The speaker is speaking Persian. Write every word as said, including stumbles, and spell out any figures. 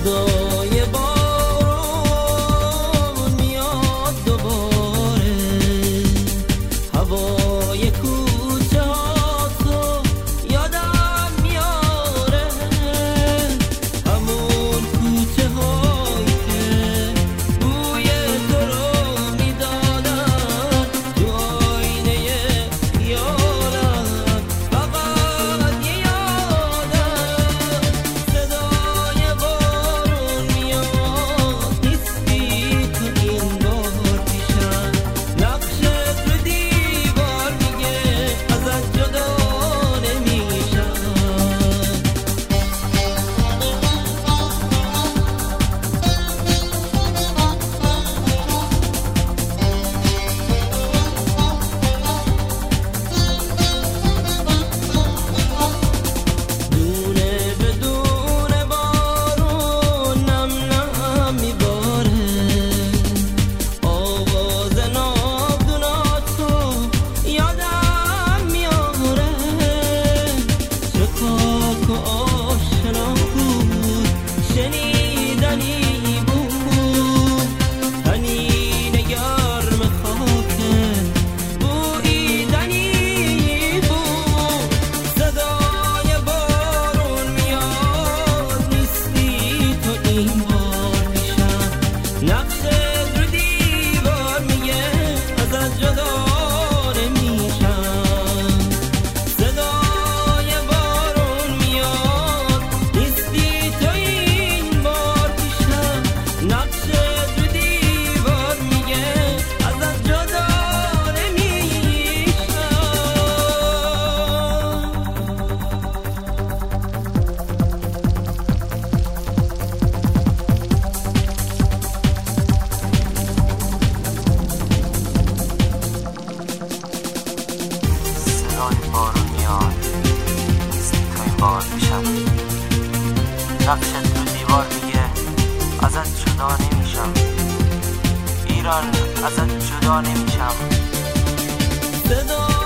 صدای بارون میاد دوباره، هوای کوچه ها تو یادم میاره، همون کوچه هایی که بوی تو رو میدادن تو آینه خیالم، فقط یه یادم صدای بارون میاد، نیستی تو این بار پیشم، نقشت رو دیوار میگه ازت جدا نمیشم. دونه به دونه بارون نم نم میباره، آواز ناودوناتو یادم میاره، چه پاک و آشنا بود، شنیدنی بود، تنین گرم خاکت بوییدنی بود. صدای بارون میاد، نیستی تو این بار پیشم، نقشت رو دیوار میگه ازت جدا نمیشم. صدای بارون میاد، نیستی تو این بار پیشم، نقشت رو دیوار میگه ازت جدا نمیشم. صدای بارون میاد، نیستی تو این بار پیشم، نقشت رو دیوار میگه ازت جدا نمیشم. ایران ازت جدا نمیشم. صدای